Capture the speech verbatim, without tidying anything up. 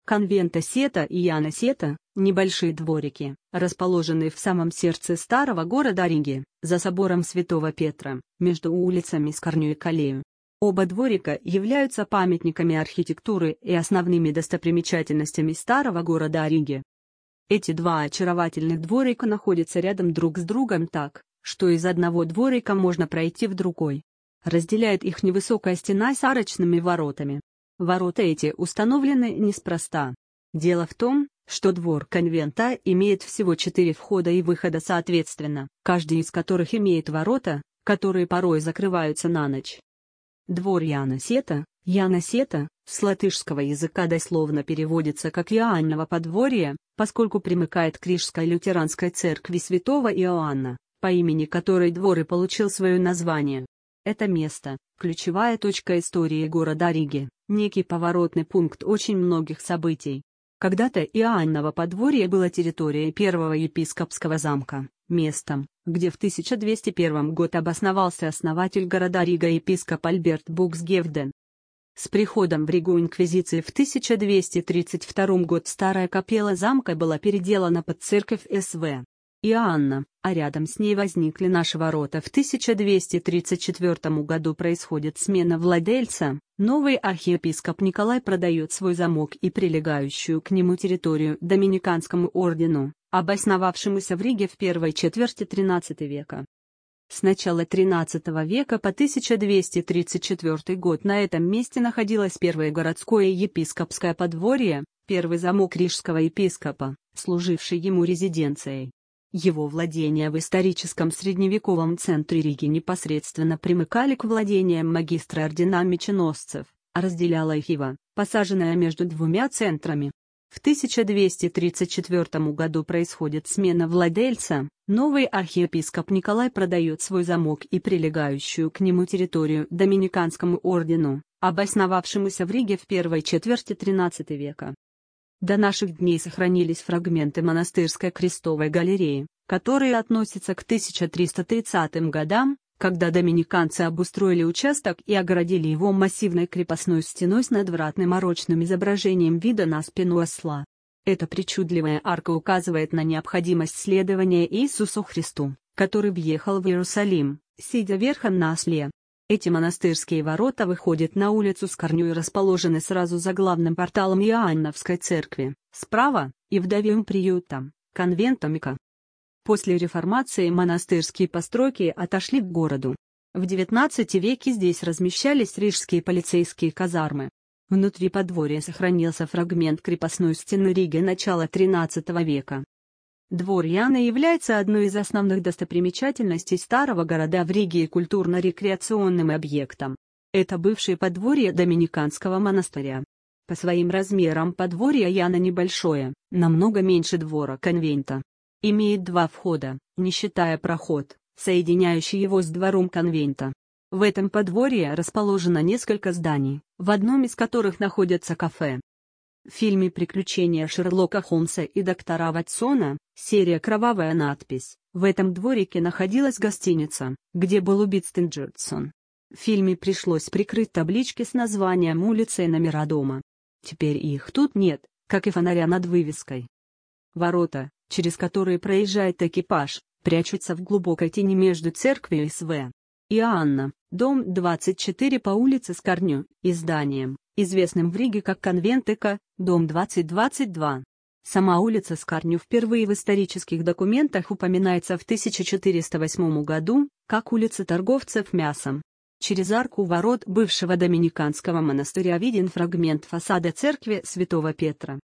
Конвента Сета и Яна Сета – небольшие дворики, расположенные в самом сердце старого города Риги, за собором Святого Петра, между улицами Скарню и Калею. Оба дворика являются памятниками архитектуры и основными достопримечательностями старого города Риги. Эти два очаровательных дворика находятся рядом друг с другом так, что из одного дворика можно пройти в другой. Разделяет их невысокая стена с арочными воротами. Ворота эти установлены неспроста. Дело в том, что двор конвента имеет всего четыре входа и выхода соответственно, каждый из которых имеет ворота, которые порой закрываются на ночь. Двор Яна Сета, Яна Сета, с латышского языка дословно переводится как Иоанново подворье, поскольку примыкает к Рижской лютеранской церкви святого Иоанна, по имени которой двор и получил свое название. Это место – ключевая точка истории города Риги, некий поворотный пункт очень многих событий. Когда-то Иоанново подворье было территорией первого епископского замка, местом, где в тысяча двести первом году обосновался основатель города Рига епископ Альберт Буксгевден. С приходом в Ригу инквизиции в тысяча двести тридцать втором году старая капелла замка была переделана под церковь Св. Иоанна, а рядом с ней возникли наши ворота. В тысяча двести тридцать четвёртом году происходит смена владельца, новый архиепископ Николай продает свой замок и прилегающую к нему территорию Доминиканскому ордену, обосновавшемуся в Риге в первой четверти тринадцатого века. С начала тринадцатого века по тысяча двести тридцать четвёртый год на этом месте находилось первое городское епископское подворье, первый замок рижского епископа, служивший ему резиденцией. Его владения в историческом средневековом центре Риги непосредственно примыкали к владениям магистра ордена меченосцев, а разделяла их Ива, посаженная между двумя центрами. В тысяча двести тридцать четвёртом году происходит смена владельца, новый архиепископ Николай продает свой замок и прилегающую к нему территорию Доминиканскому ордену, обосновавшемуся в Риге в первой четверти тринадцатого века. До наших дней сохранились фрагменты монастырской крестовой галереи, которые относятся к тысяча триста тридцатым годам, когда доминиканцы обустроили участок и огородили его массивной крепостной стеной с надвратным арочным изображением вида на спину осла. Эта причудливая арка указывает на необходимость следования Иисусу Христу, который въехал в Иерусалим, сидя верхом на осле. Эти монастырские ворота выходят на улицу Скарню и расположены сразу за главным порталом Иоанновской церкви, справа, и вдовьим приютом, конвентом Ика. После реформации монастырские постройки отошли к городу. В девятнадцатом веке здесь размещались рижские полицейские казармы. Внутри подворья сохранился фрагмент крепостной стены Риги начала тринадцатого века. Двор Яна является одной из основных достопримечательностей старого города в Риге и культурно-рекреационным объектом. Это бывшее подворье Доминиканского монастыря. По своим размерам подворье Яна небольшое, намного меньше двора конвента. Имеет два входа, не считая проход, соединяющий его с двором конвента. В этом подворье расположено несколько зданий, в одном из которых находятся кафе. В фильме «Приключения Шерлока Холмса и доктора Ватсона», серия «Кровавая надпись», в этом дворике находилась гостиница, где был убит Стенджерсон. В фильме пришлось прикрыть таблички с названием улицы и номера дома. Теперь их тут нет, как и фонаря над вывеской. Ворота, через которые проезжает экипаж, прячутся в глубокой тени между церковью и Св. Иоанна, дом двадцать четыре по улице Скарню, и зданием, известным в Риге как конвент Ика, дом двадцать двадцать два. Сама улица Скарню впервые в исторических документах упоминается в тысяча четыреста восьмом году, как улица торговцев мясом. Через арку ворот бывшего доминиканского монастыря виден фрагмент фасада церкви Святого Петра.